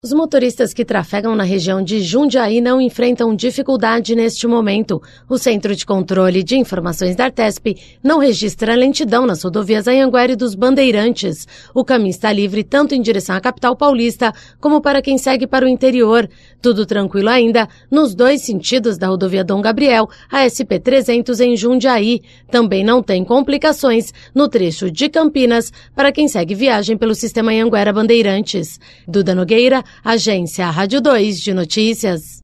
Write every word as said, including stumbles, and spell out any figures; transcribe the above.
Os motoristas que trafegam na região de Jundiaí não enfrentam dificuldade neste momento. O Centro de Controle de Informações da Artesp não registra lentidão nas rodovias Anhanguera e dos Bandeirantes. O caminho está livre tanto em direção à capital paulista como para quem segue para o interior. Tudo tranquilo ainda nos dois sentidos da rodovia Dom Gabriel, a S P trezentos em Jundiaí. Também não tem complicações no trecho de Campinas para quem segue viagem pelo sistema Anhanguera Bandeirantes. Duda Nogueira, Agência Rádio dois de Notícias.